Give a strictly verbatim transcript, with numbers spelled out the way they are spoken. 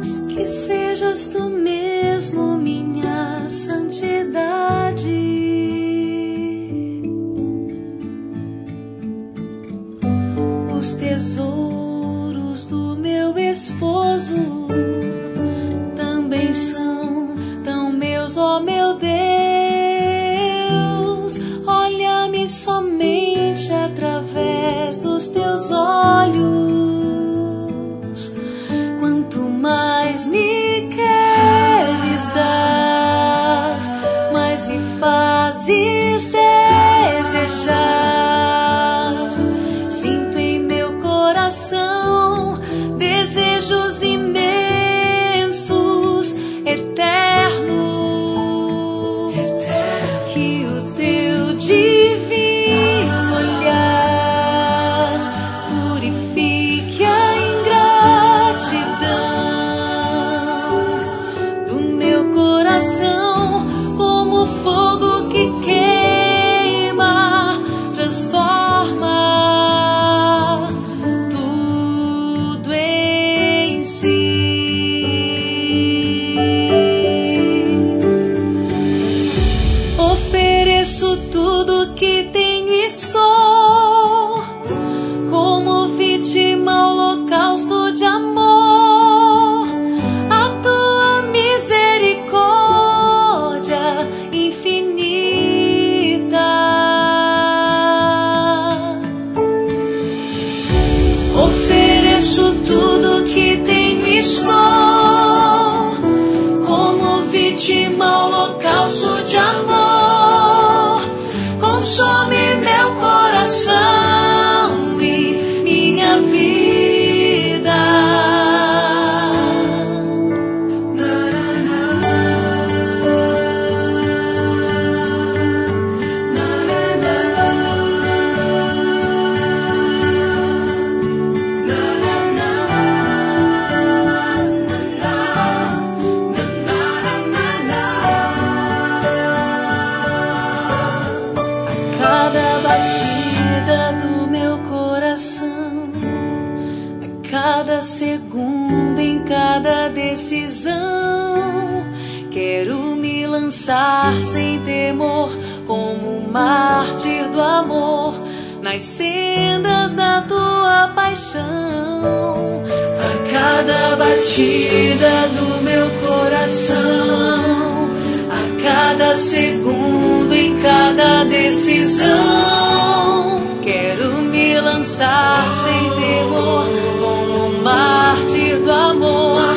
que sejas tu mesmo minha santidade. Os tesouros do meu esposo também são tão meus, ó meu Deus. Olha-me somente através dos teus olhos. Quanto mais me queres dar, mais me fazes desejar. Sinto em meu coração desejos imensos, eternos, que o teu divino olhar purifique a ingratidão do meu coração, como fogo que queima, transforma tudo em si. Ofereço tudo que tenho e sou, como vítima, holocausto de amor, a tua misericórdia infinita. Ofereço tudo que tenho e sou, como vítima, holocausto de amor. Consome meu coração e minha vida. Cada batida do meu coração, a cada segundo, em cada decisão, quero me lançar sem temor, como um mártir do amor, nas sendas da tua paixão. A cada batida do meu coração, a cada segundo, em cada decisão, quero me lançar sem temor, como um mártir do amor,